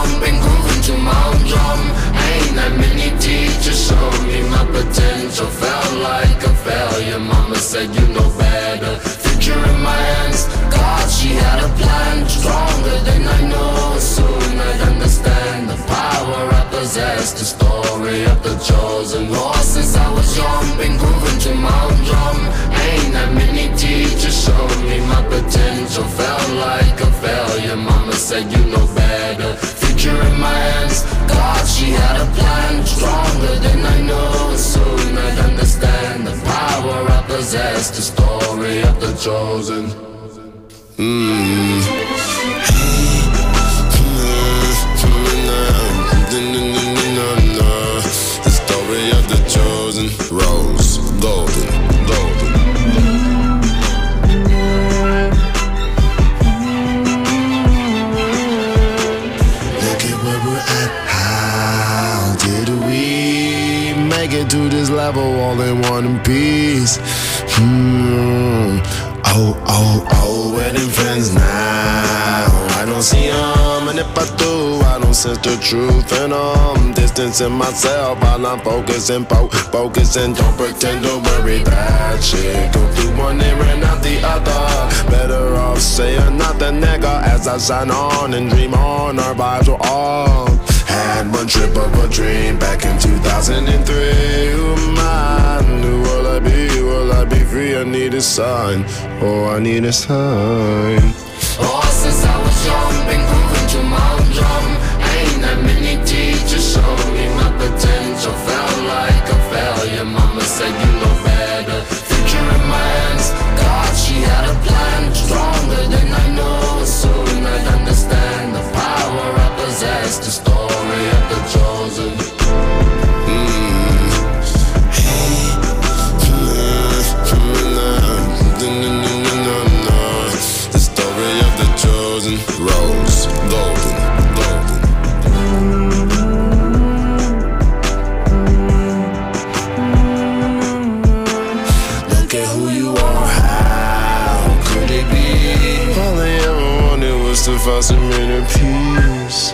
jumping, grooving to my own drum. Ain't that many teachers show me my potential. Felt like a failure, mama said you know better. Future in my hands, God, she had a plan. Stronger than I know, soon I'd understand the power I possess. The story of the chosen. Lost since I was young, been grooving to my own drum. Ain't that many teachers showed me my potential. Felt like a failure, mama said you know better. Future in my hands, God, she had a plan. Stronger than I know, soon I'd understand the power I possess. The story of the chosen. The story of the chosen. Rose, golden, golden. Look at where we're at. How did we make it to this level all in one piece? Oh, where them friends now? I don't see them, and if I do, I don't sense the truth in them. Distancing myself while I'm focusing, focusing. Don't pretend to worry that shit. Go through one ear and out the other. Better off saying nothing, nigga, as I shine on and dream on. Our vibes were all. Had one trip of a dream back in 2003. Who am I? Who will I be? Will I be free? I need a sign. Oh, I need a sign. Oh, since I was young, been grooving to my own drum. Ain't that many teachers showed me my potential. Felt like a failure, mama said you know better. Future in my hands, God, she had a plan. Stronger than I know, soon I'd understand the power I possess. The story of the chosen. The story of the chosen. Rose, golden, golden. Look at who you are, how could it be? All they ever wanted was to find some inner peace.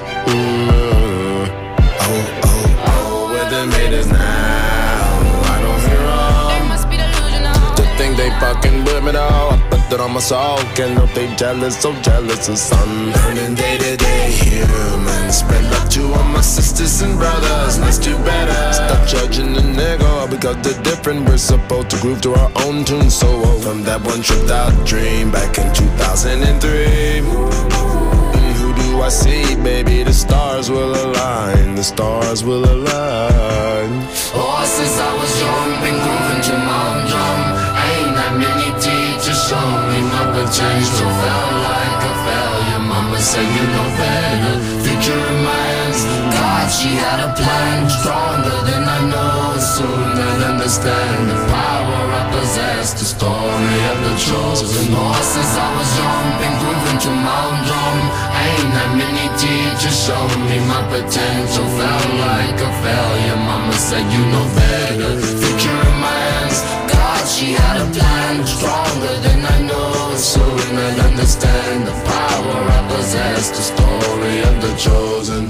Oh, where they made us now? I don't hear them. They must be delusional. To think they fucking with me though. I put that on my soul. Can't know they jealous, so jealous of sun. Learning day to day, human. Spread love to all my sisters and brothers. Let's do better. Stop judging the nigga because they're different. We're supposed to groove to our own tune. So from that one tripped out dream back in 2003. I see, baby, the stars will align. The stars will align. Oh, since I was young, been grooving to my own drum. Ain't that many teachers showed me my potential. Felt like a failure, mama said you know better. Future in my hands, God, she had a plan. Stronger than I know, soon I'll understand the power I possess. The story of the chosen. Oh, since I was young, been grooving to my own drum. Ain't that many teachers showed me my potential. Felt like a failure, mama said you know better. Future in my hands, God, she had a plan. Stronger than I know, soon I'll understand the power I possess. The story of the chosen.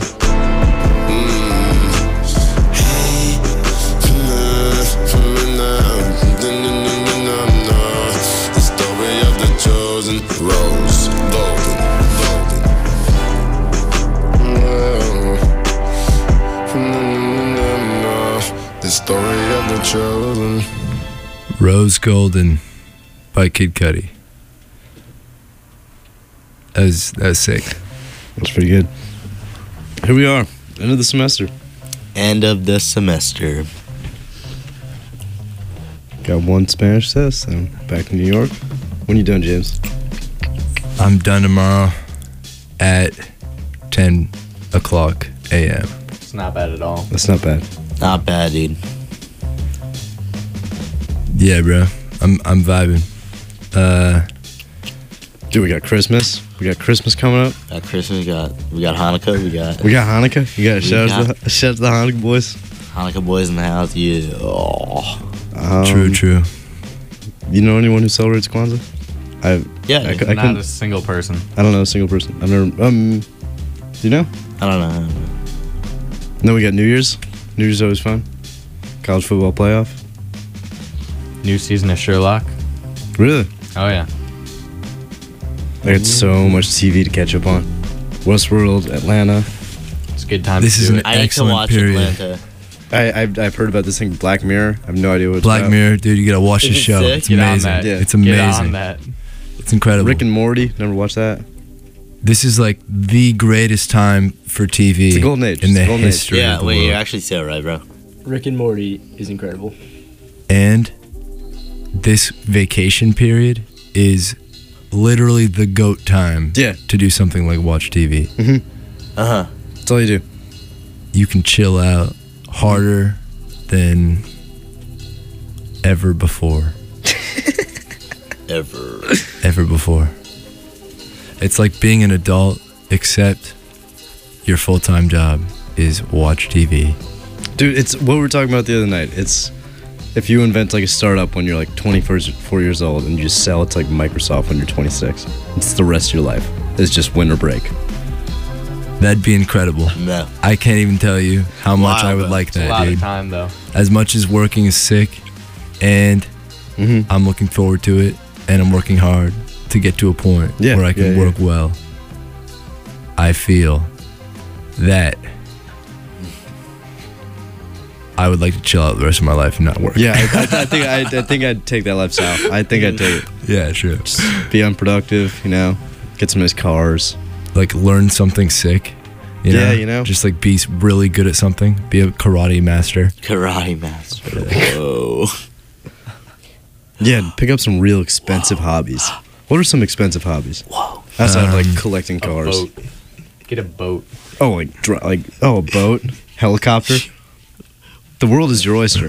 The story of the chosen. Rose, golden, golden. The story of the chosen. Rose Golden by Kid Cudi. That was sick. That's pretty good. Here we are, end of the semester. End of the semester. Got one Spanish test, and back in New York. When you done, James? I'm done tomorrow at 10 o'clock a.m. It's not bad at all. That's not bad. Not bad, dude. Yeah, bro. I'm vibing. Dude, we got Christmas. We got Christmas coming up. Got Christmas. We got Hanukkah. We got Hanukkah. You got shout out to the Hanukkah boys. Hanukkah boys in the house. Yeah. Oh. True. You know anyone who celebrates Kwanzaa? Not a single person. I don't know a single person. I've never. Do you know? I don't know. And then we got New Year's. New Year's is always fun. College football playoff. New season of Sherlock. Really? Oh yeah. I got so much TV to catch up on. Westworld, Atlanta. It's a good time This to is do an it. I need to Excellent watch period. Atlanta. I've heard about this thing, Black Mirror. I have no idea what it's Black about. Mirror, dude, you gotta watch the Is it show. sick? It's Get on amazing. that. Yeah. It's Get on amazing. that. It's incredible. Rick and Morty. Never watched that. This is like the greatest time for TV It's a golden age. in It's the a golden age. history Yeah, of the wait, world. you're actually so right, bro. Rick and Morty is incredible. And this vacation period is literally the GOAT time Yeah. to do something like watch TV. Uh-huh. That's all you do. You can chill out harder than ever before. Ever before. It's like being an adult, except your full-time job is watch TV. Dude, it's what we were talking about the other night. It's if you invent like a startup when you're like 24 years old and you just sell it to like Microsoft when you're 26. It's the rest of your life. It's just winter break. That'd be incredible. No. I can't even tell you how much Wow, I would bro. like It's a that, lot dude. of time though. As much as working is sick, and I'm looking forward to it, and I'm working hard to get to a point Yeah, where I can yeah, work well. I feel that I would like to chill out the rest of my life and not work. Yeah, I think I'd take that lifestyle. I think I'd take it. Yeah, sure. Be unproductive, you know. Get some nice cars. Like learn something sick. Yeah, you know. Just like be really good at something. Be a karate master. Karate master. Whoa. Yeah, pick up some real expensive hobbies. What are some expensive hobbies? Whoa. Outside of like collecting cars. A boat. Get a boat. Oh, a boat, helicopter. The world is your oyster.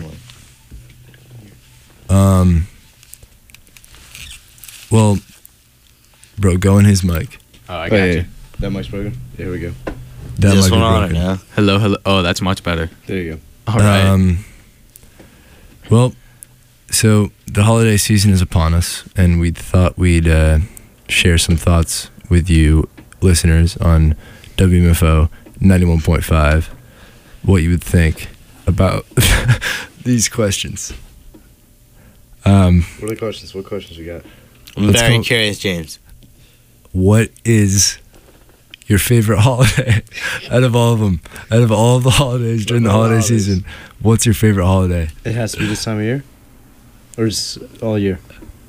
Well, bro, go in his mic. Oh, I got you. That mic's broken. Here we go. That This mic one is on it broken. now. Hello, hello. Oh, that's much better. There you go. All right. Well, so the holiday season is upon us, and we thought we'd share some thoughts with you listeners on WMFO 91.5, what you would think about these questions. What are the questions? What questions we got? I'm Let's very go. curious, James. What is your favorite holiday out of all of them? Out of all of the holidays during the holiday season, what's your favorite holiday? It has to be this time of year? Or is all year?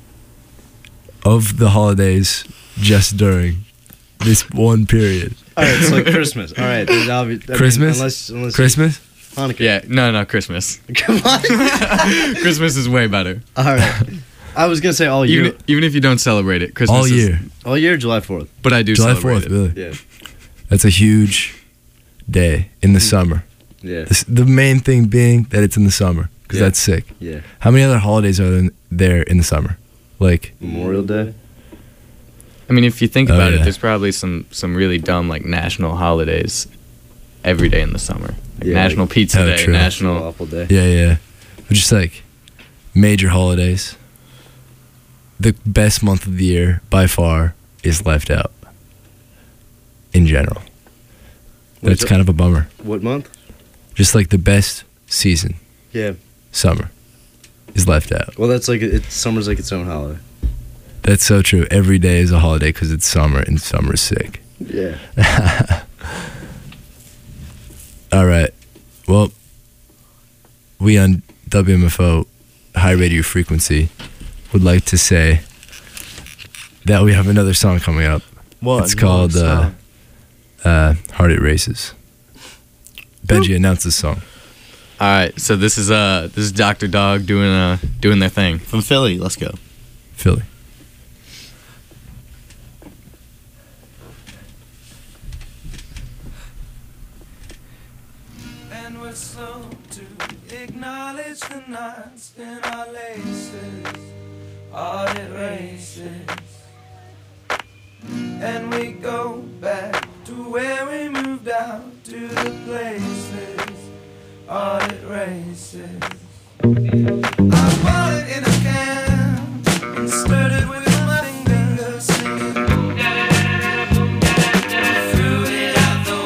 Of the holidays just during this one period. All right, it's like Christmas. All right. there's Christmas? Unless Christmas? Hanukkah. Yeah, no, Christmas. Come on. Christmas is way better. All right. I was going to say all year. Even if you don't celebrate it, Christmas All is- year. All year, July 4th. But I do July celebrate 4th, it. really. Yeah. That's a huge day in the summer. Yeah. The main thing being that it's in the summer, because Yeah. that's sick. Yeah. How many other holidays are there in the summer? Like, Memorial Day. I mean, if you think Oh, about yeah. it, there's probably some really dumb like national holidays every day in the summer. Like Yeah, National like- Pizza Oh, Day, true. National. Waffle Day. yeah. But just like major holidays. The best month of the year, by far, is left out. In general. That's kind of a bummer. What month? Just like the best season, Yeah. summer, is left out. Well, that's like summer's like its own holiday. That's so true. Every day is a holiday because it's summer, and summer's sick. Yeah. All right. Well, we on WMFO High Radio Frequency would like to say that we have another song coming up. It's called Heart It Races. Benji, announce this song. All right, so this is Dr. Dog doing their thing. From Philly, let's go. Philly. And we're slow to acknowledge the knots in our laces, audit races. And we go back to where we moved out to the places, audit races. I bought it in a can and stirred it with my fingers, singing. Threw it out the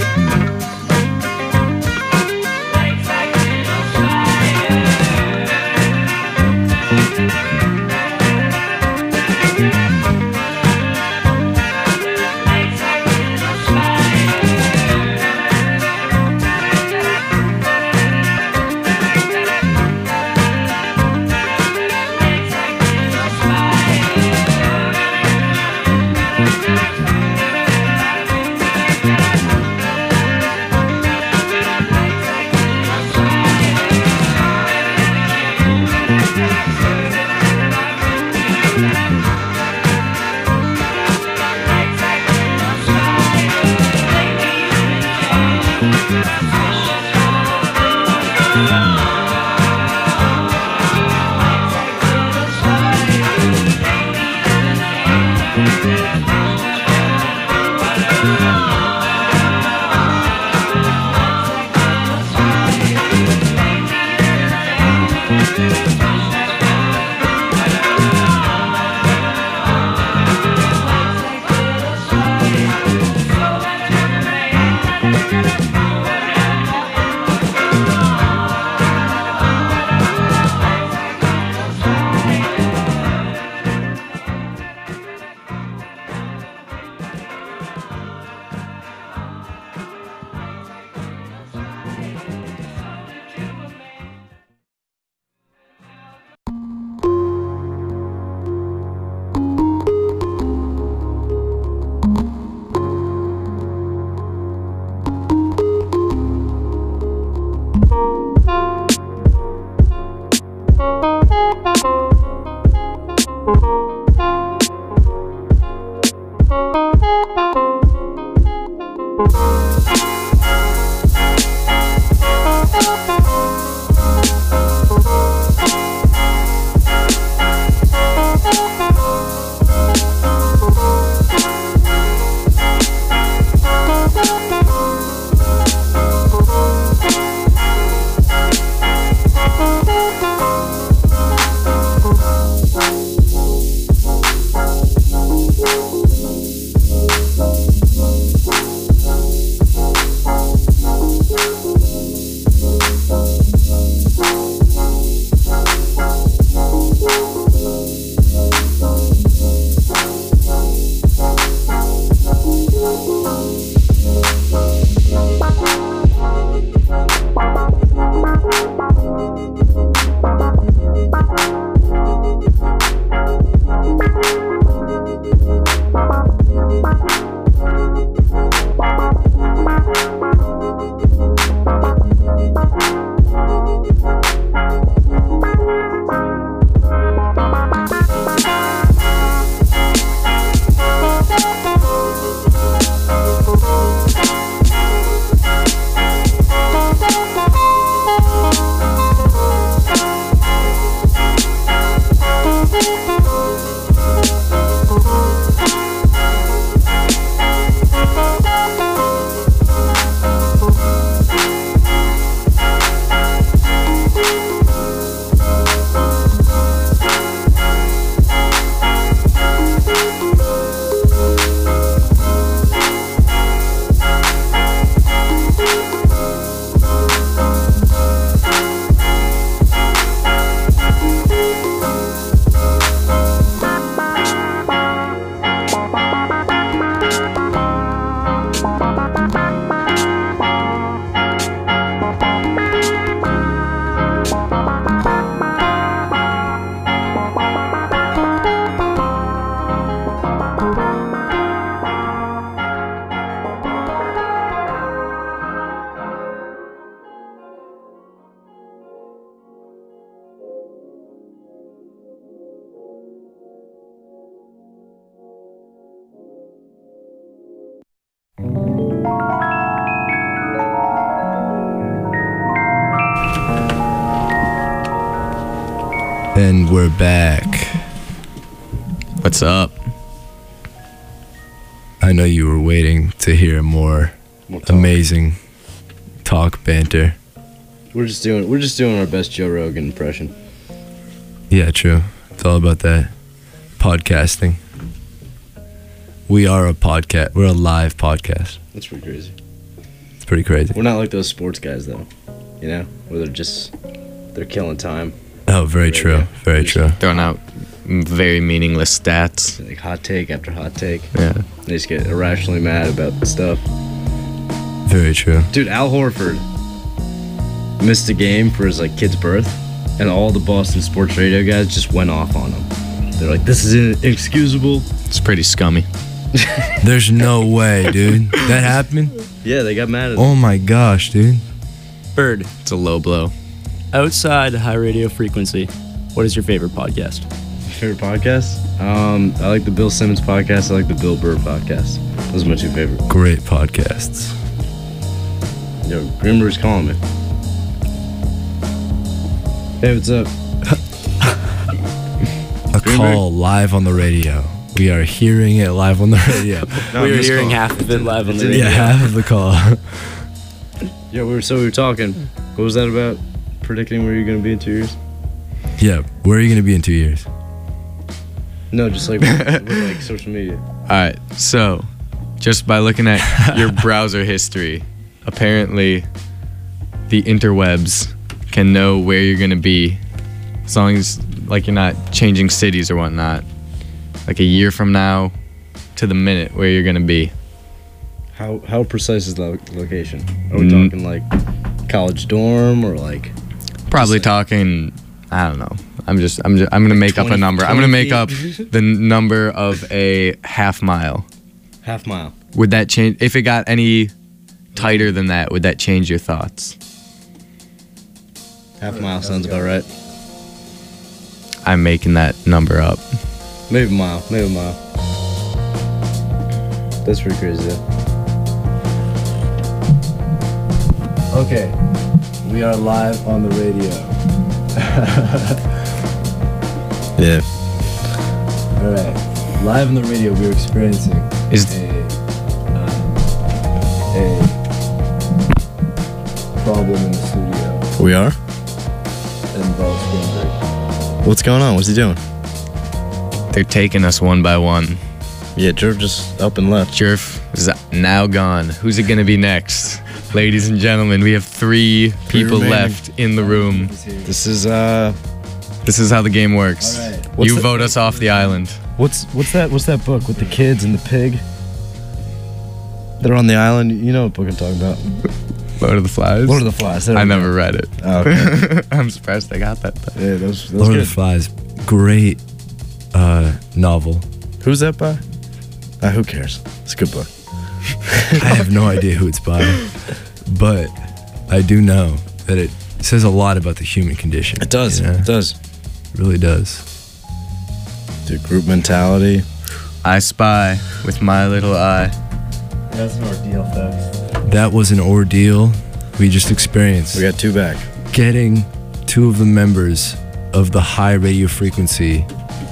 And we're back. What's up? I know you were waiting to hear more Talk. amazing talk banter. We're just doing our best Joe Rogan impression. Yeah, true. It's all about that podcasting. We are a podcast. We're a live podcast. That's pretty crazy. pretty crazy. We're not like those sports guys though, you know, where they're killing time. Oh, very true. Very true. Throwing out very meaningless stats. Like hot take after hot take. Yeah. They just get irrationally mad about the stuff. Very true. Dude, Al Horford missed a game for his like kid's birth, and all the Boston sports radio guys just went off on him. They're like, "This is inexcusable." It's pretty scummy. There's no way, dude. That happened? Yeah, they got mad at him. Oh my gosh, dude. Bird, It's a low blow. outside high radio frequency, what is your favorite podcast? Favorite podcast? I like the Bill Simmons podcast. I like the Bill Burr podcast. Those are my two favorite. Great podcasts. Yo, Grimmer's calling me. Hey, what's up? A call live on the radio. We are hearing it live on the radio. No, we were missed hearing call. half of it live on the It's radio. Yeah, half of the call. Yeah, we were talking. What was that about? Predicting where you're gonna be in 2 years? Yeah, where are you going to be in 2 years? No, just like with like social media. All right, so just by looking at your browser history, apparently the interwebs can know where you're gonna be, as long as like you're not changing cities or whatnot. Like a year from now, to the minute where you're gonna be. How precise is the location? Are we talking like college dorm or like? Probably talking. I don't know. I'm gonna make up a 20 number. I'm gonna make up 20 the number of a half mile. Half mile. Would that change if it got any tighter than that? Would that change your thoughts? Half mile sounds about right. I'm making that number up. Maybe a mile. Maybe a mile. That's pretty crazy though. Okay, we are live on the radio. Yeah. All right, live on the radio, we're experiencing a problem in the studio We are? that involves Greenberg. What's going on? What's he doing? They're taking us one by one. Yeah, Jerv just up and left. Jerf is now gone. Who's it gonna be next? Ladies and gentlemen, we have three people remaining. left in the room. This is This is how the game works. All right. What's You the- vote us off the island. what's that book with the kids and the pig? They're on the island. You know what book I'm talking about? Lord of the Flies? Lord of the Flies. There I we go. never read it. Oh, okay. I'm surprised they got that though. Yeah, that was Lord good. of the Flies, great novel. Who's that by? Who cares? It's a good book. I have no idea who it's by, but I do know that it says a lot about the human condition. It does. you know? It does. It really does. Dude, group mentality. I spy with my little eye. That's an ordeal, folks. That was an ordeal we just experienced. We got two back. Getting two of the members of the high radio frequency.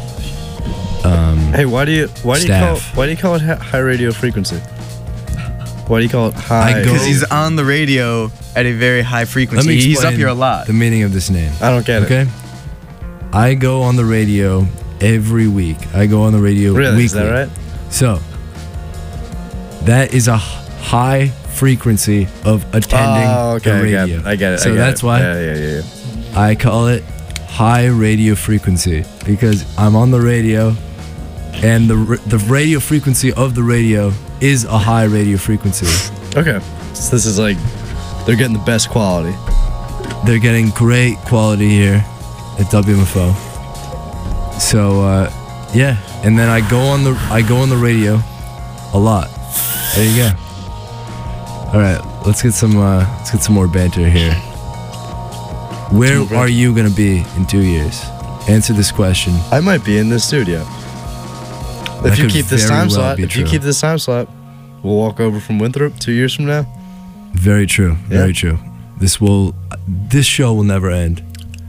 Hey, why do you Staff. call it high radio frequency? Why do you call it high? I go- Because he's on the radio at a very high Let frequency. me He's up explain here a lot. the meaning of this name. I don't get it. Okay? I go on the radio every week. I go on the radio Really? weekly. Is that right? So, that is a high frequency of attending Oh, okay. the radio. I get it. So I get that's it. why Yeah. I call it high radio frequency, because I'm on the radio, and the radio frequency of the radio is a high radio frequency. Okay. So this is like they're getting the best quality. They're getting great quality here at WMFO. So yeah, and then I go on the radio a lot. There you go. All right, let's get some more banter here. Where are you gonna be in 2 years? Answer this question. I might be in this studio. That If you could keep this very time well slot, be if you true. keep this time slot, we'll walk over from Winthrop 2 years from now. Very true. Very Yeah. true. This show will never end.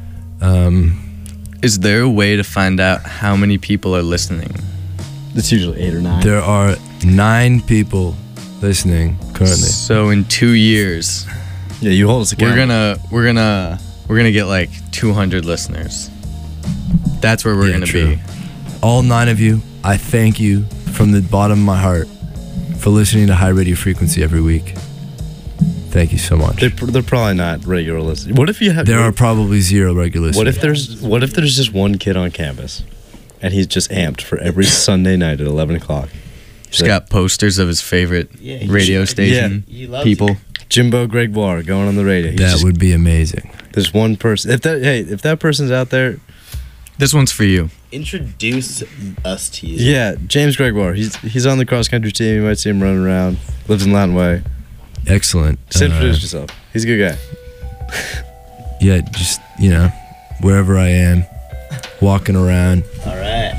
Is there a way to find out how many people are listening? It's usually 8 or 9. There are 9 people listening currently. So in 2 years, Yeah, you hold us accountable. we're gonna get like 200 listeners. That's where we're Yeah, gonna true. be. All 9 of you, I thank you from the bottom of my heart for listening to High Radio Frequency every week. Thank you so much. They're probably not regular listeners. What if you have? There are probably 0 regular listeners. What if there's just one kid on campus, and he's just amped for every Sunday night at 11 o'clock? Just got posters of his favorite Yeah, radio station he loves people. it. Jimbo Gregoire going on the radio. That would be amazing. There's one person. If that person's out there, This one's for you. Introduce us to you. yeah, James Gregoire. He's on the cross country team. You might see him running around. Lives in Latin Way. Excellent. Just introduce yourself. He's a good guy. Yeah, just, wherever I am, walking around, All right.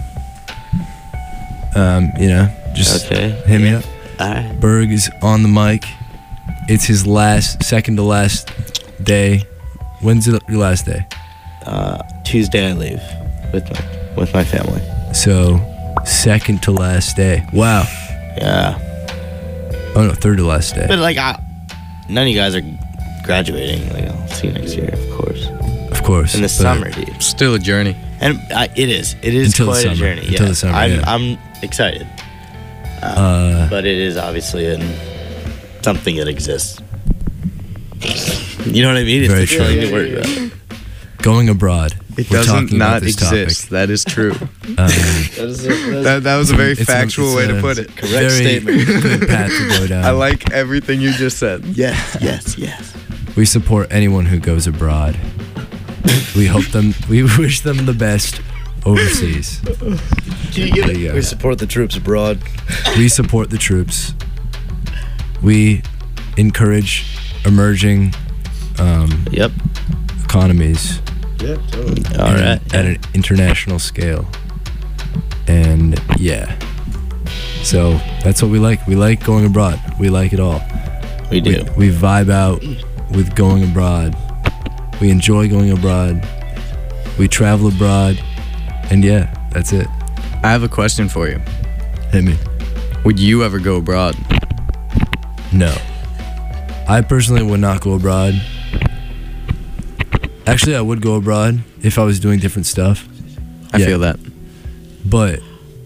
just Okay. hit me up. All right. Berg is on the mic. It's his second to last day. When's your last day? Tuesday I leave with my family. So, second to last day. Wow. Yeah. Oh no, third to last day. But like, none of you guys are graduating. Like, I'll see you next year, of course. Of course. In the but summer, dude. Still a journey. And it is Until the quite a summer. journey. Until Yeah. the summer, I'm yeah. I'm excited. But it is obviously something that exists. You know what I mean? Very It's true. something to worry about. Going abroad. It We're doesn't talking about not this exist. topic. That is true. Um, that was a very It's factual way to put it. Correct statement. Good path to go down. I like everything you just said. Yes. We support anyone who goes abroad. We wish them the best overseas. Can you get There you go. We support the troops abroad. We support the troops. We encourage emerging Yep. economies Yeah, totally. All right. at an international scale. And yeah. So that's what we like. We like going abroad. We like it all. We do. We vibe out with going abroad. We enjoy going abroad. We travel abroad. And yeah, that's it. I have a question for you. Hit me. Would you ever go abroad? No. I personally would not go abroad. Actually, I would go abroad if I was doing different stuff. I Yeah. feel that. But,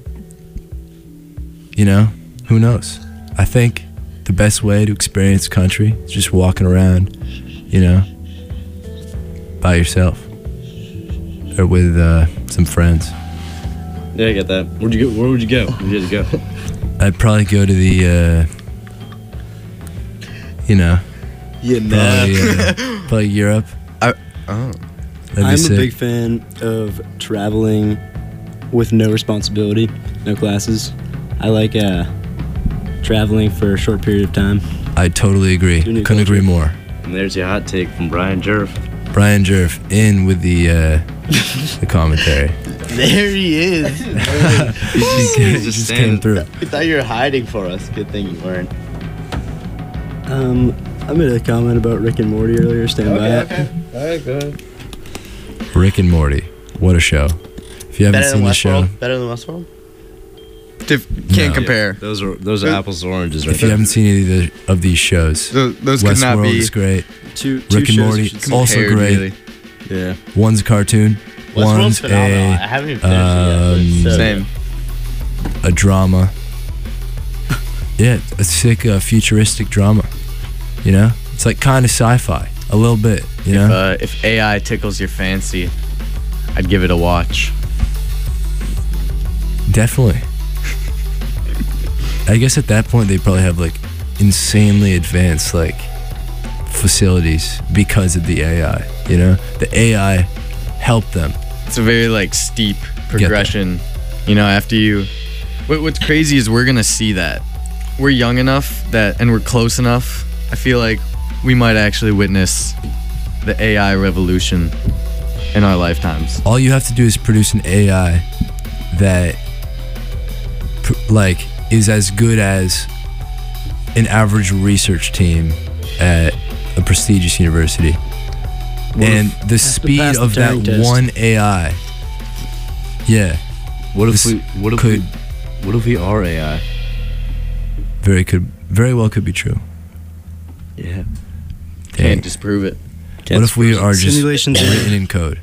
who knows? I think the best way to experience country is just walking around, by yourself. Or with some friends. Yeah, I get that. Where would you go? Where'd you go? I'd probably go to the, probably Europe. Oh. That'd be I'm sick. a big fan of traveling with no responsibility, no classes. I like traveling for a short period of time. I totally agree. Do new Couldn't agree culture. more. And there's your hot take from Brian Jerf. Brian Jerf in with the the commentary. There he is. He just came through. I thought you were hiding for us. Good thing you weren't. I made a comment about Rick and Morty earlier. Stand by it. All right, go ahead. Rick and Morty. What a show. If you haven't Better than seen the show, Westworld? Better than Westworld? Can't No. compare. Those are apples to oranges right if you haven't seen any of these shows, Those could not Westworld be is great. Two Rick and shows Morty you should see. also compared, great. really. Yeah. One's a cartoon, Westworld's one's phenomenal. I haven't even finished it yet. but it's so Same. a drama. Yeah, a sick futuristic drama. It's like kind of sci-fi, a little bit. If AI tickles your fancy, I'd give it a watch. Definitely. I guess at that point they probably have like insanely advanced like facilities because of the AI. The AI helped them. It's a very steep progression. After you. What's crazy is we're gonna see that. We're young enough and we're close enough. I feel like we might actually witness the AI revolution in our lifetimes. All you have to do is produce an AI that is as good as an average research team at a prestigious university. And the speed pass the of that Turing test. one AI, yeah, What This if we are AI? very well could be true. Yeah. Dang. Can't disprove it. What if we are just Simulations are- written in code?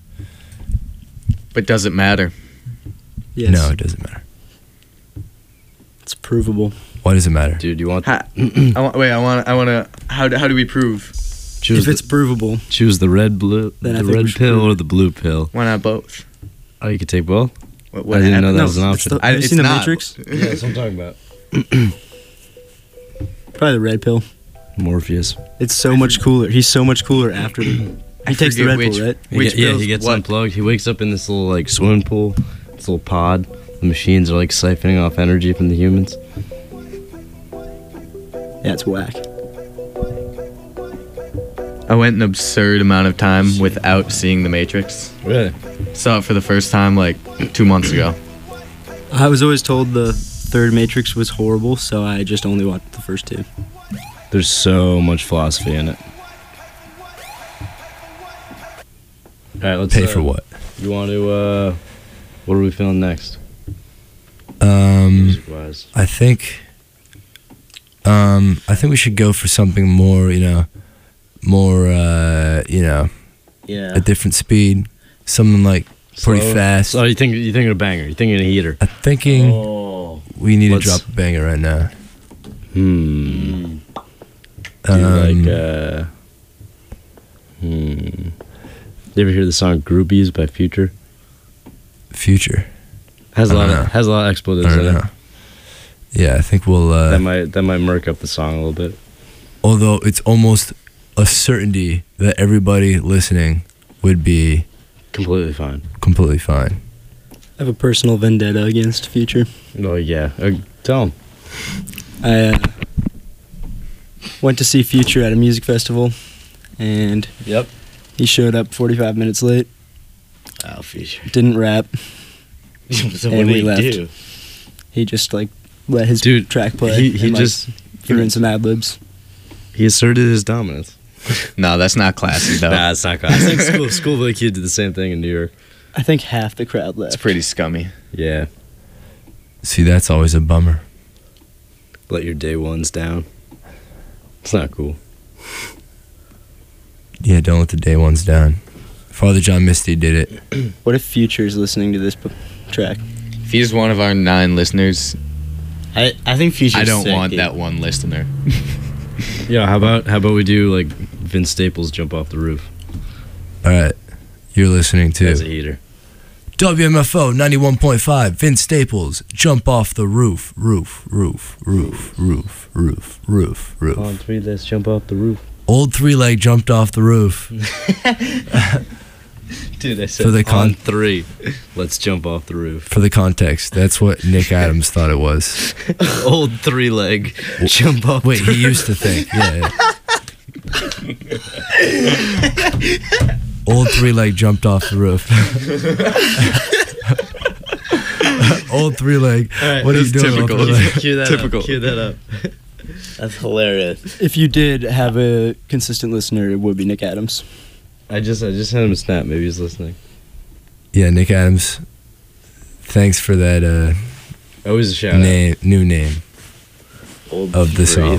But does it matter? Yes. No, it doesn't matter. It's provable. Why does it matter? Dude, you want I want to. How do we prove? choose If it's provable, choose the red Then I the think we red should pill prove or the blue pill. Why not both? Oh, you could take both. What I didn't know that was an it's option. the- have you it's seen The not. Matrix? Yeah, that's what I'm talking about. Probably the red pill. Morpheus. It's so much cooler. He's so much cooler after the. He takes the forget red which- pill, right? Which he pills? gets What? unplugged. He wakes up in this little like swimming pool, this little pod. The machines are like siphoning off energy from the humans. Yeah, it's whack. I went an absurd amount of time without seeing The Matrix. Really? Saw it for the first time like 2 months ago. I was always told the third Matrix was horrible, so I just only watched the first two. There's so much philosophy in it. All right, let's Pay for what? You want to? What are we feeling next? Music-wise. I think we should go for something more, more, Yeah. a different speed, something like pretty Slow? fast. So you thinking a banger? You thinking a heater? I'm thinking Oh. we need Let's- to drop a banger right now. Do you ever hear the song "Groupies" by Future? Future. Has a I lot don't of know. has a lot of I expletives don't in know. it. Yeah, I think we'll. That might murk up the song a little bit. Although it's almost a certainty that everybody listening would be Completely fine. completely fine. I have a personal vendetta against Future. Oh yeah, tell him. I went to see Future at a music festival, and Yep. he showed up 45 minutes late. Oh, Future. Didn't rap. So And what we did he left. do? He just like let his Dude, track play. he and, like, just threw in some ad libs. he asserted his dominance. No, that's not classy though. Nah, it's not classic. Schoolboy Kid did the same thing in New York. I think half the crowd left. It's pretty scummy. Yeah, See, that's always a bummer. let your day ones down. It's not cool. Yeah, don't let the day ones down. Father John Misty did it. What if Future's listening to this track? If he's one of our 9 listeners, I think Future. I don't want that one listener. Yeah, how about we do like Vince Staples jump off the roof? All right, you're listening That's a to heater. WMFO 91.5. Vince Staples, jump off the roof, roof, roof, roof, roof, roof, roof, roof. On 3, let's jump off the roof. Old 3-leg jumped off the roof. Dude, I said For the on 3, let's jump off the roof. For the context, that's what Nick Adams thought it was. Old 3-leg jump off. Wait, he used to think. Yeah. Old 3-leg jumped off the roof. Old 3-leg. What are you doing? typical. Old 3-leg? Cue that Typical. up. Cue that up. That's hilarious. If you did have a consistent listener, it would be Nick Adams. I just sent him a snap. Maybe he's listening. Yeah, Nick Adams. Thanks for that Always a shout name, new name Old of the song.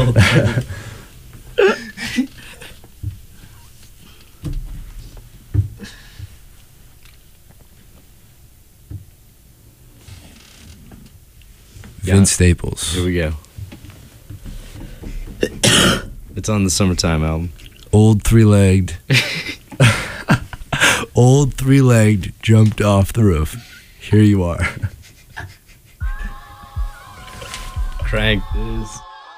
Vince Staples. Here we go. It's on the Summertime album. Old 3-legged. Old 3-legged jumped off the roof. Here you are. Crank this.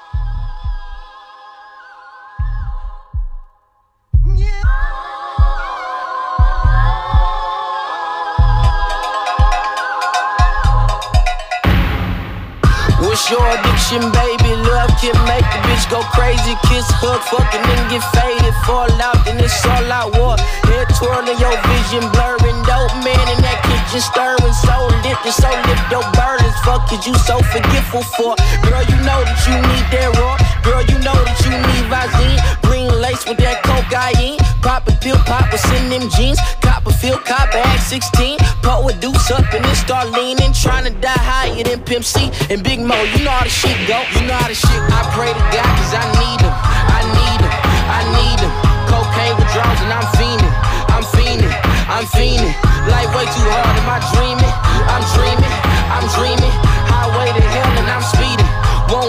What's your addiction, baby? Love can make the bitch go crazy. Kiss, hug, fucking, then get faded. Fall out, then it's all out war. Head twirling, your vision blurring. Dope man in that kitchen stirring. So lit, your burdens. Fuck is you so forgetful for? Girl, you know that you need that raw. Girl, you know that you need Visine. Green lace with that cocaine. Pop a pill, pop what's in them jeans. Copperfield, copper at 16. Pull a deuce up and then start leaning. Trying to die higher than Pimp C and Big Mo. You know how the shit go. You know how the shit. I pray to God cause I need him. I need him. I need him. Cocaine withdrawals and I'm fiending. I'm fiending. I'm fiending. Life way too hard. Am I dreaming? I'm dreaming. I'm dreaming. Highway to hell and I'm speeding. Won't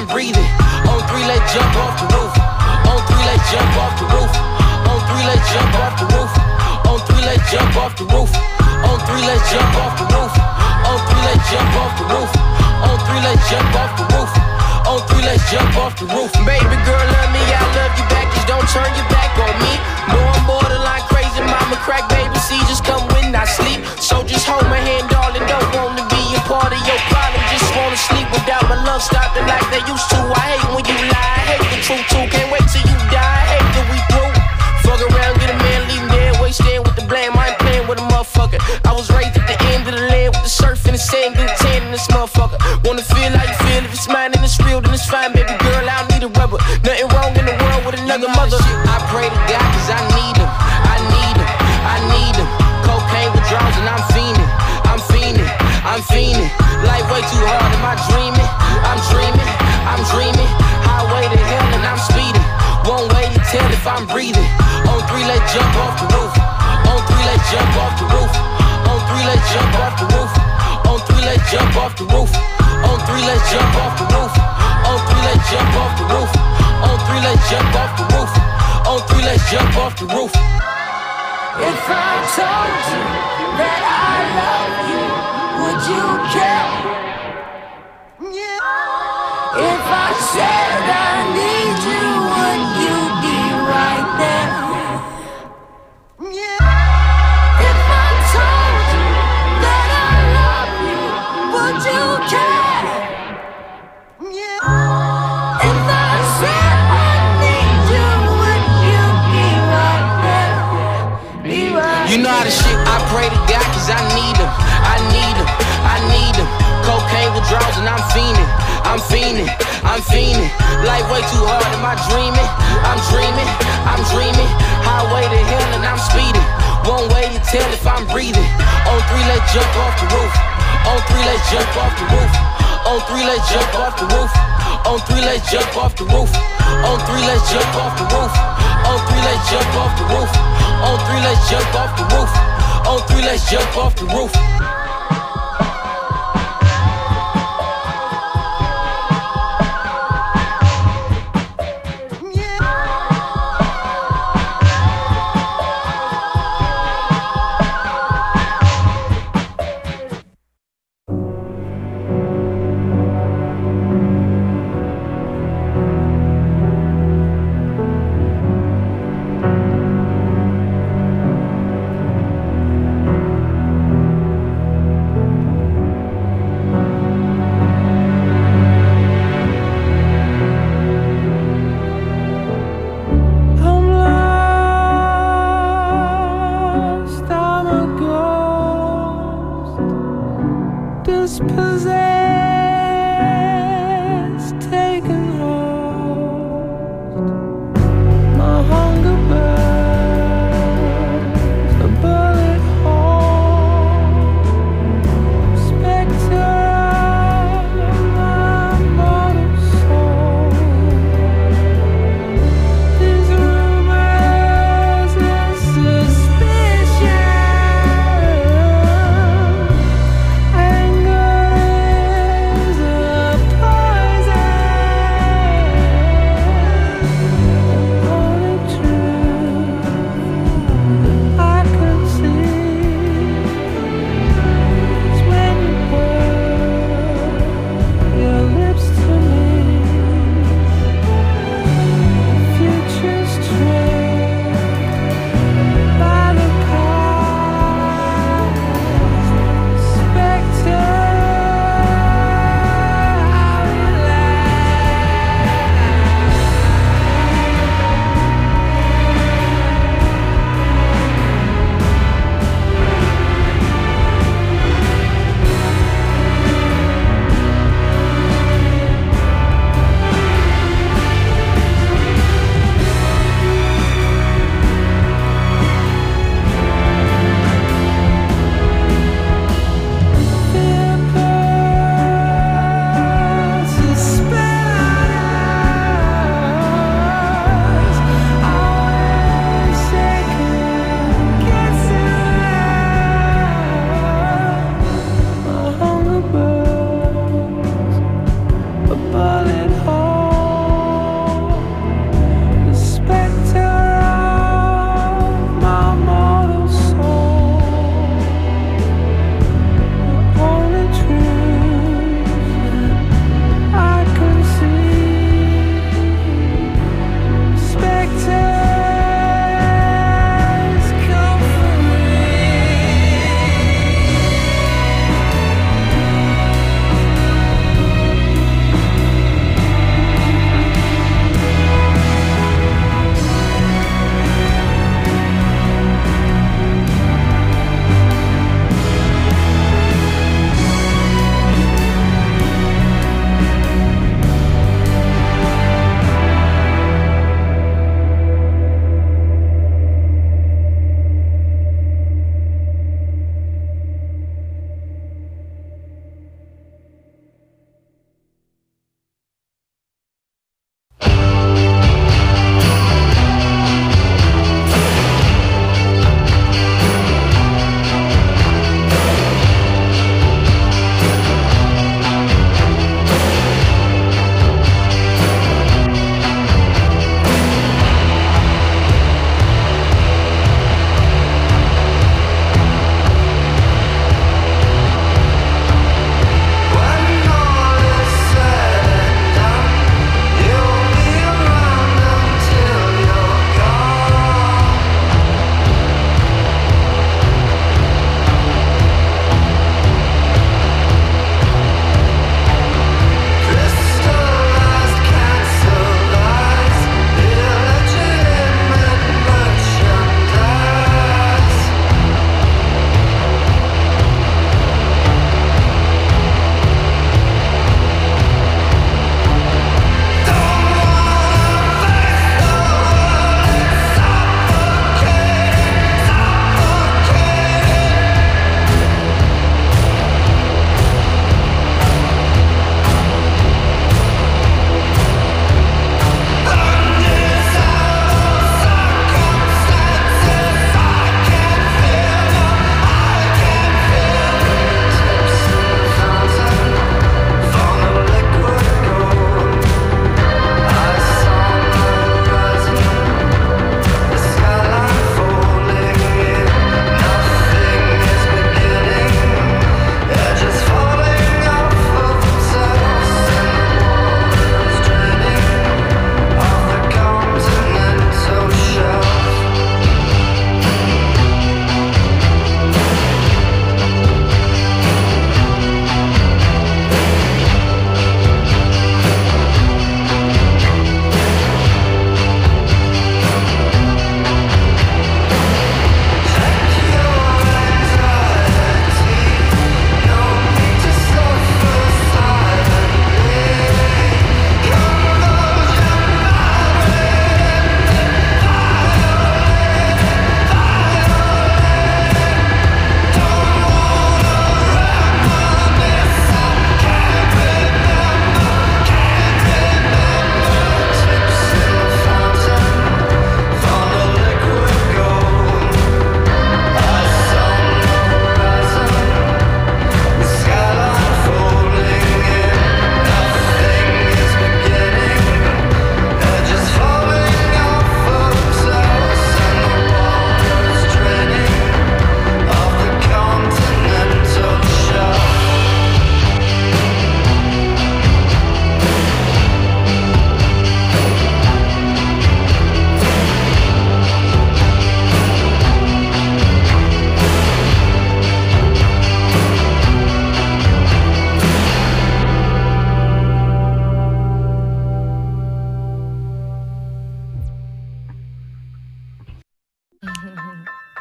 I'm breathing. On three, let's jump off the roof. On three, let's jump off the roof. On three, let's jump off the roof. On three, let's jump off the roof. On three, let's jump off the roof. On three, let's jump off the roof. On three, let's jump off the roof. On three, let's jump off the roof. Baby girl, love me, I love you back. Just don't turn your back on me. No, I'm borderline crazy, mama crack, baby. See, just come when I sleep. So just hold my hand, darling. Don't wanna be a part of your problem. Just wanna sleep without my lungs stopping like they used to. I hate when you lie. I hate the truth too. Can't wait till you die. I hate that we through. Fuck around, get a man, leave him dead. Wasting with the blame. I ain't playing with a motherfucker. I was raised at the end of the land with the surf and the sand, get a tan in this motherfucker. Wanna feel how you feel. If it's mine and it's real, then it's fine, baby girl. I don't need a rubber. Nothing wrong in the world with another mother. I pray to God, cause I need him. I need him. I need him. Cocaine withdrawals and I'm fiending. I'm fiending. I'm fiending. Life way too hard. Am I dreaming? I'm dreaming. I'm dreaming. Highway to hell and I'm speeding. One way to tell if I'm breathing. On three, let's jump off the roof. On three, let's jump off the roof. On three, let's jump off the roof. On three, let's jump off the roof. On three, let's jump off the roof. On three, let's jump off the roof. On three, let's jump off the roof. On three, let's jump off the roof. If I told you that I love you, would you care? If I said I need you, would you be right there? If I told you that I love you, would you care? If I said I need you, would you be right there? Be right. You know how the shit, I pray to God cause I need him. I need him. I need him. Cocaine withdrawals and I'm fiending. I'm fiending. I'm fiending. Life way too hard. Am I dreaming? I'm dreaming. I'm dreaming. Highway to hell and I'm speeding. One way to tell if I'm breathing. On three, let's jump off the roof. On three, let's jump off the roof. On three, let's jump off the roof. On three, let's jump off the roof. On three, let's jump off the roof. On three, let's jump off the roof. On three, let's jump off the roof. On three, let's jump off the roof.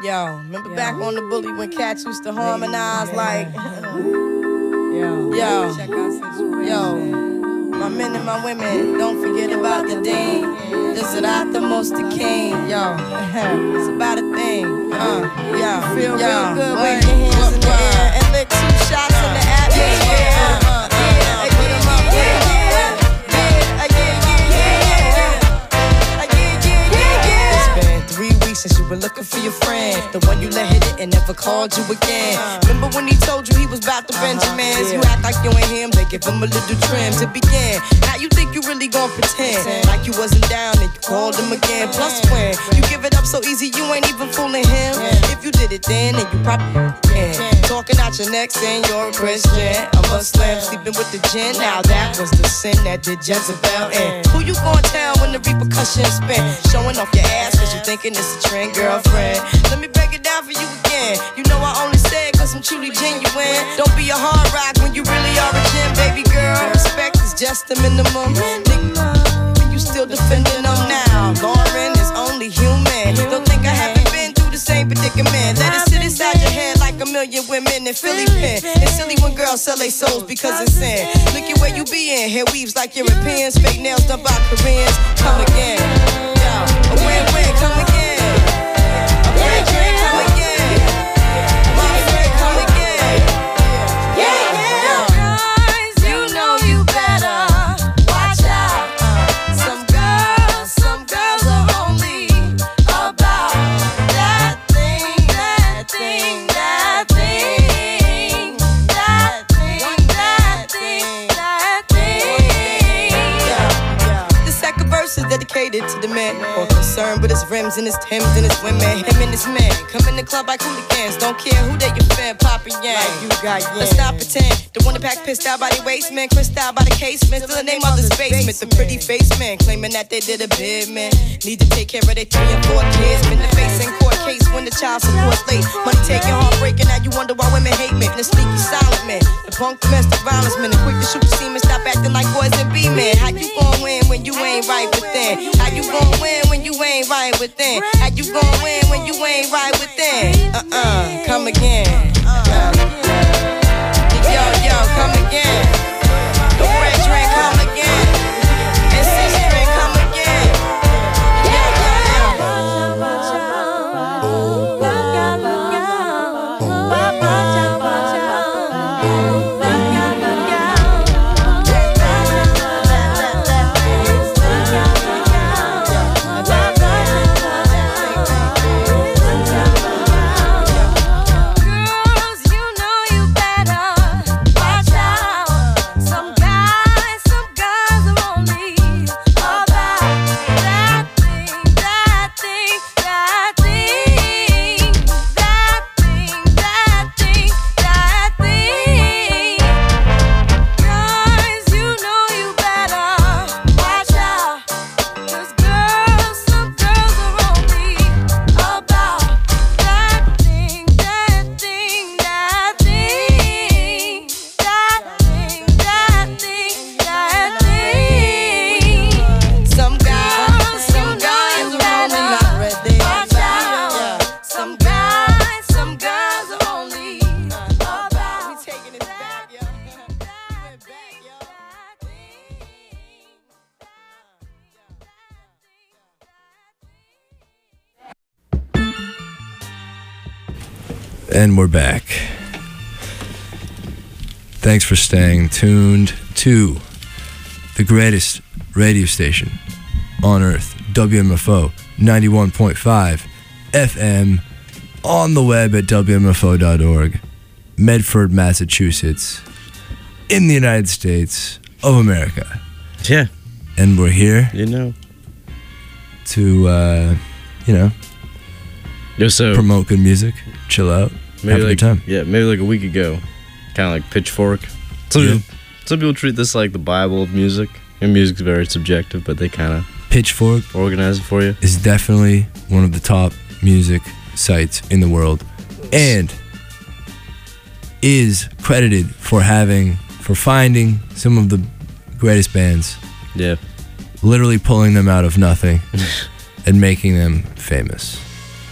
Yo, remember back on the bully when cats used to harmonize like, yo, my men and my women, don't forget about the dean. This is not the most the king, yo. It's about a thing, feel real good, wave your hands in the air and lick 2 shots in the atmosphere. Put 'em up, It's been 3 weeks since you were looking for your friend, the one you let hit it and never called you again. Remember when he told you he was about to Benjamins? You act like you ain't him, they give him a little trim to begin. Now you think you really gon' pretend like you wasn't down and you called him again. Plus when you give it up so easy, you ain't even fooling him. If you did it then you probably can. Talking out your neck saying you're a Christian, a Muslim, sleeping with the jinn. Now that was the sin that did Jezebel in. Who you gon' tell when the repercussions spin? Showing off your ass cause you thinking it's a trend, girlfriend. Let me break it down for you again. You know I only say it cause I'm truly genuine. Don't be a hard rock when you really are a gem, baby girl. Respect is just the minimum. Nigga, you still defending them now. Lauren is only human. Don't think I haven't been through the same predicament. Let it sit inside your head like a million women in Philly pen. It's silly when girls sell their souls because it's sin. Look at where you be in. Hair weaves like Europeans. Fake nails done by Koreans. Come again. Yo, a win-win, come again. A win-win, come again. My friend, come again. Guys, you know you better watch out. Some girls are only about that thing, that thing, that thing, that thing, that thing, that thing. The second verse is dedicated to the man more concerned with his rims and his Timbs and his women. Him and his man come in the club like hooligans. Don't care who they your fan, poppin' yang. Like you got yang. Let's not pretend. The one that pack pissed out by the waistman, crissed out by the casement. Still the name of the basement. The pretty face man claiming that they did a bid, man. Need to take care of their 3 and 4 kids. Been the face in court case when the child support's late. Money taking, heartbreaking. Now you wonder why women hate men. The sneaky silent man, the punk domestic violence man, the quick to shoot the semen. Stop acting like boys and be men. How you gon' win when you ain't right within? How you gon' win when you ain't right within? How you gon' win when you ain't right within? Come again. Yo, come again. The red drink, come again. And 6 drink, come again. And we're back. Thanks for staying tuned to the greatest radio station on earth, WMFO 91.5 FM, on the web at WMFO.org, Medford, Massachusetts, in the United States of America. Yeah. And we're here, You know. to, So promote good music, chill out, have a good time. Yeah, maybe like a week ago, kind of like Pitchfork. Some people treat this like the Bible of music. And music's very subjective, but they kind of Pitchfork organize it for you. is definitely one of the top music sites in the world, and is credited for finding some of the greatest bands. Yeah. Literally pulling them out of nothing and making them famous.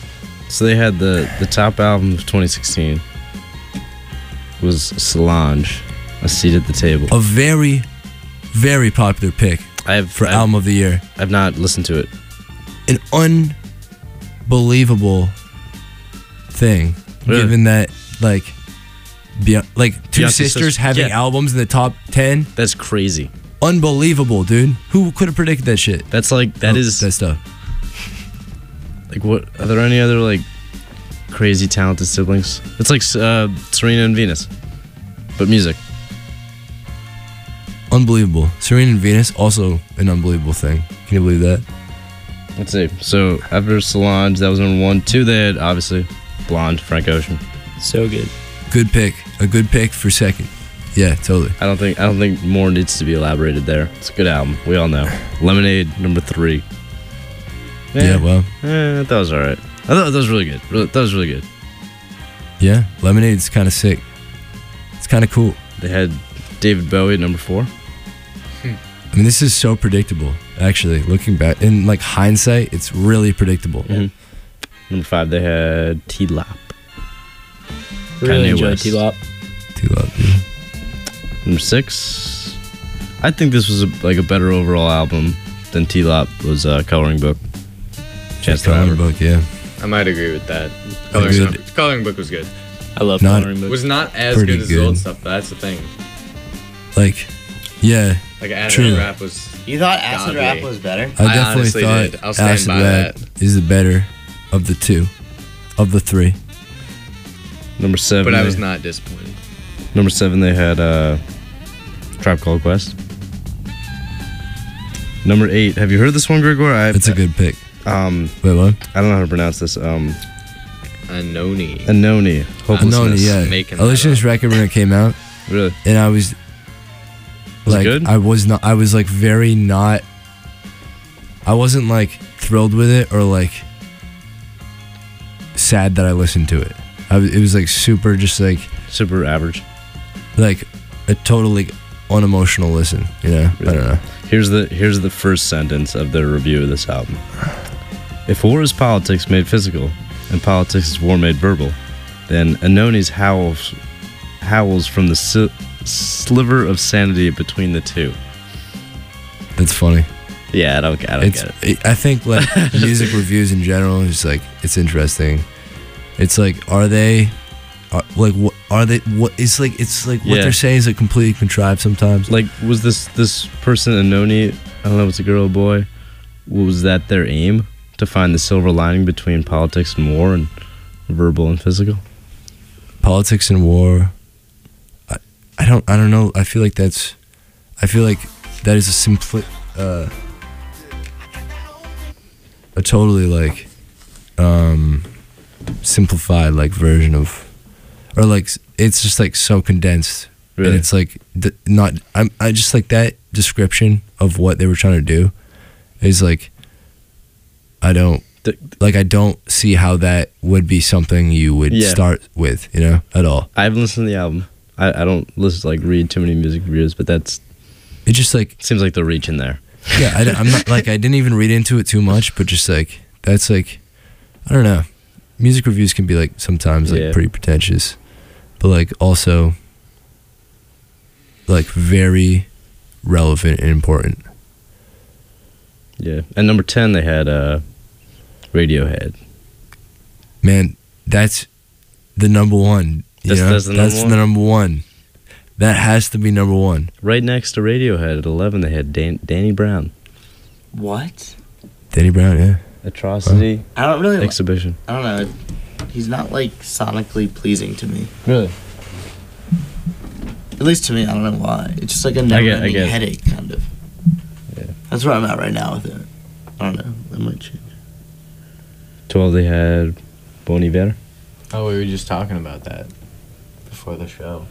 So they had the top album of 2016 was Solange, A Seat at the Table. A very, very popular pick for album of the year. I've not listened to it. An unbelievable thing, Really? given that like Two Beyonce's Sisters such- having yeah. albums in the top 10. That's crazy. Unbelievable, dude. Who could have predicted that shit? That's like that is that stuff. like what? Are there any other like crazy talented siblings? It's like Serena and Venus, but music. Unbelievable. Serena and Venus, also an unbelievable thing. Can you believe that? Let's see. So after Solange, that was number 1. 2, they had obviously Blonde, Frank Ocean. So good. Good pick. A good pick for second. Yeah, totally. I don't think more needs to be elaborated there. It's a good album. We all know. Lemonade, number 3. Yeah, well. That was alright. I thought that was really good. That was really good. Yeah, Lemonade's kind of sick. It's kind of cool. They had David Bowie at number 4. I mean, this is so predictable, actually. Looking back, in like hindsight, it's really predictable. Mm-hmm. Number 5, they had T-Lop. Really Kanye enjoyed West. T-Lop. T-Lop, dude. Number 6, I think this was a better overall album than T-Lop was Coloring Book. Chance the Coloring Rapper. Book, yeah. I might agree with that. Agreed. Coloring Book was good. I love Not- Coloring It Book. was not as Pretty good as the good. old stuff, but that's the thing. Like, yeah, Like Acid True. Rap was. You thought Acid Godly. Rap was better? I definitely honestly thought did. I'll stand Acid by Rap that. is the better of the two, of the three. Number 7, But I they- was not disappointed. Number 7, they had Tribe Called Quest. Number 8, have you heard this one, Gregoire? It's a good pick. Wait, what? I don't know how to pronounce this. Anoni. Anoni, Hopelessness. Yeah. Making I listened to that this record when it came out, Really? and I was Was it like, good? I was like very not. I wasn't like thrilled with it or like sad that I listened to it. It was like super, just like Super average. a totally unemotional listen. You know, I don't know. Here's the first sentence of their review of this album. If war is politics made physical, and politics is war made verbal, then Anoni's howls from the sliver of sanity between the two. That's funny. Yeah, I don't get it. I think like music reviews in general is like, it's interesting. It's like, what Yeah. they're saying is like completely contrived sometimes. Like, was this person Anoni? I don't know if it's a girl or boy. Was that their aim, to find the silver lining between politics and war, and verbal and physical? Politics and war. I don't know. I feel like that is a totally like simplified like version of, or like it's just like so condensed. Really? And it's like I just like that description of what they were trying to do is like, I don't see how that would be something you would Yeah. start with, you know, at all. I haven't listened to the album. I don't read too many music reviews, but It just like, seems like they're reaching there. yeah, I'm not like, I didn't even read into it too much, but just like, that's like, I don't know. Music reviews can be like sometimes like Yeah. pretty pretentious, but like also like very relevant and important. Yeah. And number 10, they had Radiohead. Man, that's the number one. You know? That's the number one? the number one. That has to be number one. Right next to Radiohead at 11, they had Danny Brown. What? Danny Brown, yeah. Atrocity I don't really. Exhibition. I don't know. He's not like sonically pleasing to me. Really? At least to me, I don't know why. It's just like a I never-ending get it. headache, kind of. Yeah. That's where I'm at right now with it. I don't know. That might change. 12, they had Bon Iver. Oh, we were just talking about that before the show.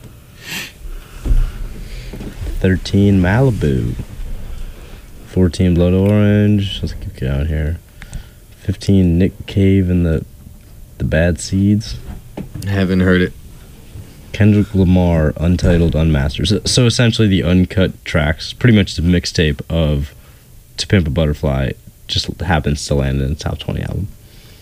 13, Malibu. 14, Blood Orange. Let's keep going here. 15, Nick Cave and the Bad Seeds. Haven't heard it. Kendrick Lamar, Untitled, Unmastered. So essentially the uncut tracks, pretty much the mixtape of To Pimp a Butterfly, just happens to land in the top 20 album.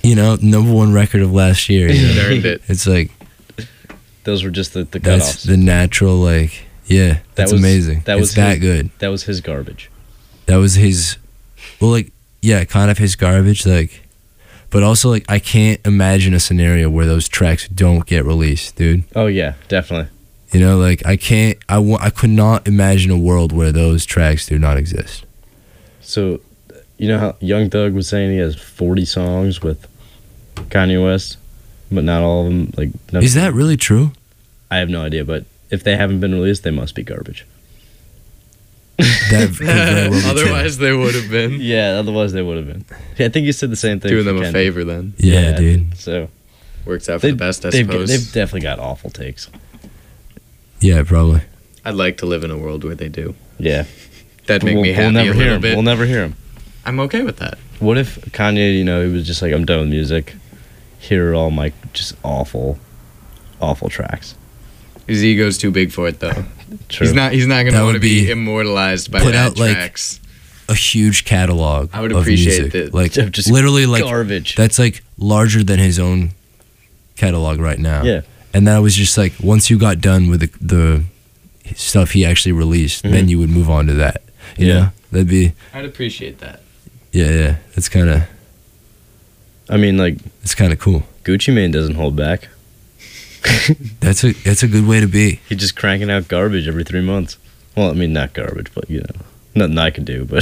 you know, #1 record of last year. You know? Earned it. It's like Those were just the that's cutoffs. the natural, like, yeah, that's amazing. That was it's that his, good. That was his garbage. That was his, well, like, yeah, kind of his garbage, like, but also, like, I can't imagine a scenario where those tracks don't get released, dude. Oh yeah, definitely. You know, like, I could not imagine a world where those tracks do not exist. So, you know how Young Thug was saying he has 40 songs with Kanye West, but not all of them. Like, Is that really true? I have no idea, but if they haven't been released, they must be garbage. That could very well be true. Otherwise, they would have been. Yeah, otherwise they would have been. Yeah, I think you said the same thing. Doing for them a Kendrick. favor then. Yeah, dude. So Works out for the best, I they've suppose. definitely got awful takes. Yeah, probably. I'd like to live in a world where they do. Yeah, That'd make me happy we'll never a hear little him. bit. We'll never hear him. I'm okay with that. What if Kanye, you know, he was just like, I'm done with music. Here are all my just awful tracks. His ego's too big for it, though. True. He's not That gonna want would to be be- immortalized by put bad out, like, tracks. A huge catalog I would of appreciate music. that. Like, Just literally, like, garbage. that's, like, larger than his own catalog right now. Yeah. And that was just, like, once you got done with the stuff he actually released, then you would move on to that. You Yeah. know? That'd be, I'd appreciate that. yeah. That's kind of, I mean, like, it's kind of cool. Gucci Mane doesn't hold back. That's a good way to be. He's just cranking out garbage every 3 months. Well, I mean, not garbage, but, you know, nothing I can do, but...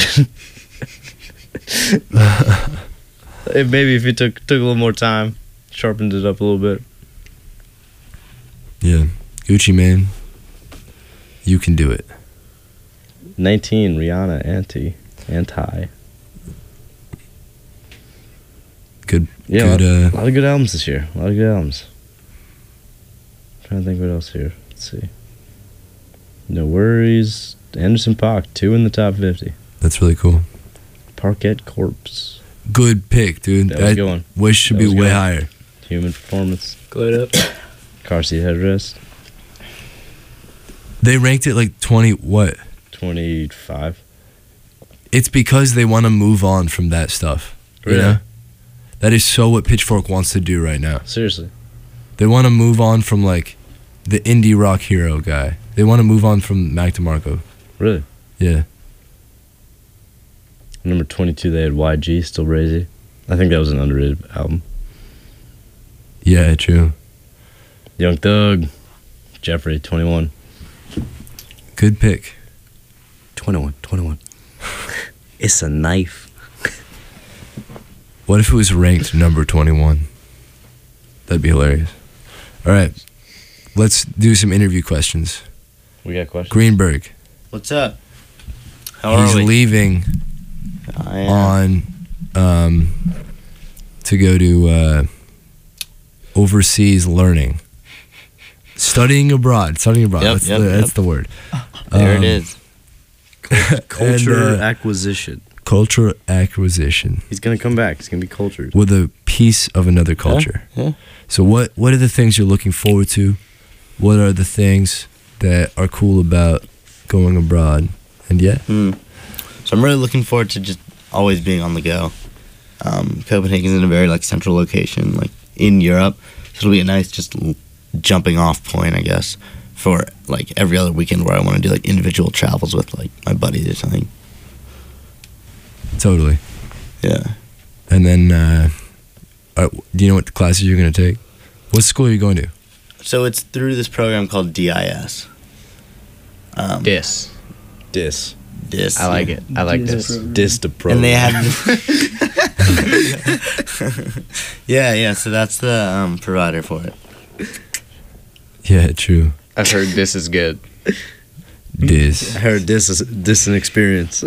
Maybe if he took a little more time, sharpened it up a little bit. Yeah. Gucci Mane, you can do it. 19, Rihanna, anti. Good. Yeah, good. a lot of good albums this year. A lot of good albums. Trying to think what else here. Let's see. No Worries. Anderson .Paak, 2 in the top 50. That's really cool. Parquet Corpse. Good pick, dude. That was a good one. Wish should That be was way good. higher. Human Performance. Glowed up. Car Seat Headrest. They ranked it like 20. What? 25. It's because they want to move on from that stuff. You Really? know? That is so what Pitchfork wants to do right now. Seriously. They want to move on from like the indie rock hero guy. They want to move on from Mac DeMarco. Really? Yeah. Number 22, they had YG, Still Brazy. I think that was an underrated album. Yeah, true. Young Thug. Jeffrey, 21. Good pick. 21. It's a knife. What if it was ranked number 21? That'd be hilarious. All right. Let's do some interview questions. We got questions? Greenberg. What's up? How He's are we? leaving I am. on to go to overseas learning. Studying abroad. Yep, That's yep. the word. There it is. Culture And, acquisition. Culture acquisition He's going to come back. He's going to be cultured. with a piece of another culture. Yeah. So what are the things you're looking forward to? What are the things that are cool about going abroad? And yeah, So I'm really looking forward to just always being on the go. Copenhagen's in a very like central location, like in Europe. So it'll be a nice just jumping off point, I guess, for like every other weekend where I want to do like individual travels with like my buddies or something. totally. Yeah. And then, do you know what classes you're going to take? What school are you going to? So it's through this program called DIS. Dis. Dis. DIS. I like it. I like this. Dis the pro. And they have. yeah. So that's the provider for it. Yeah, true. I've heard this is good. Dis. I heard this an experience.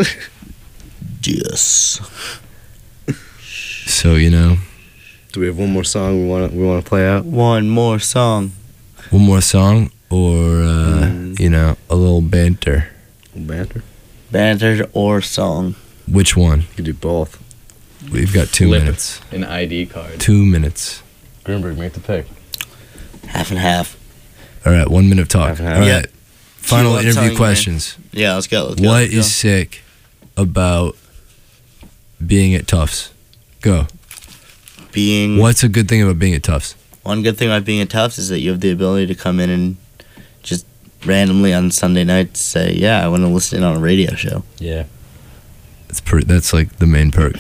DIS. So, you know, Do we have one more song we want to play out? One more song. one more song or, you know, a little banter. Banter. Banter or song. Which one? You could do both. We've got 2 Flip minutes. An ID card. 2 minutes. Greenberg, make the pick. Half and half. All right, 1 minute talk. Half and half. All Yeah. right. Final I'm telling interview you, questions. Yeah, let's go. Let's go, What let's go. is sick about being at Tufts? Go. being... What's a good thing about being at Tufts? One good thing about being at Tufts is that you have the ability to come in and just randomly on Sunday night say, yeah, I want to listen in on a radio show. Yeah. That's like the main perk.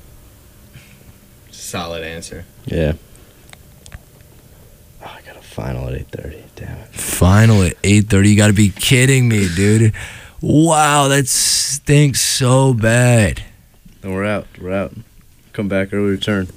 Solid answer. Yeah. Oh, I got a final at 8:30. Damn it. Final at 8:30. You got to be kidding me, dude. Wow, that stinks so bad. And we're out. We're out. Come back early return.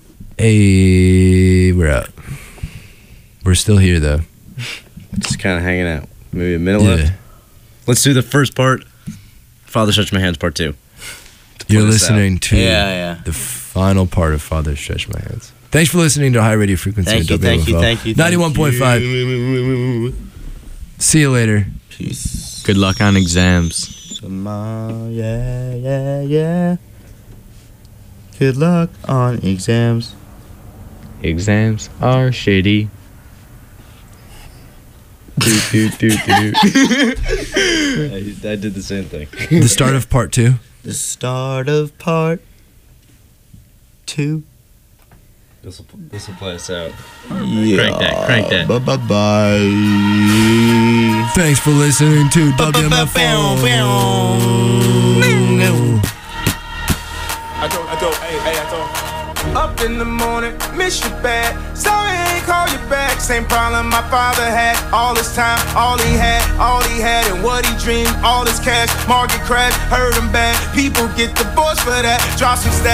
Hey, we're out. We're still here, though. Just kind of hanging out. Maybe a minute left. Let's do the first part. Father Stretch My Hands, part 2. You're listening to Yeah. the final part of Father Stretch My Hands. Thanks for listening to High Radio Frequency. Thank you, thank you, thank you. 91.5. See you later. Peace. Good luck on exams. Yeah. Good luck on exams. Exams are shitty. I did the same thing. The start of part 2. The start of part 2. This will play us out. Yeah. Crank that. Bye. Thanks for listening to WMFO. I don't. Up in the morning, miss you bad. Sorry I ain't call you back. Same problem my father had. All his time, all he had, and what he dreamed. All his cash, market crash, hurt him bad. People get divorced for that. Drop some stats.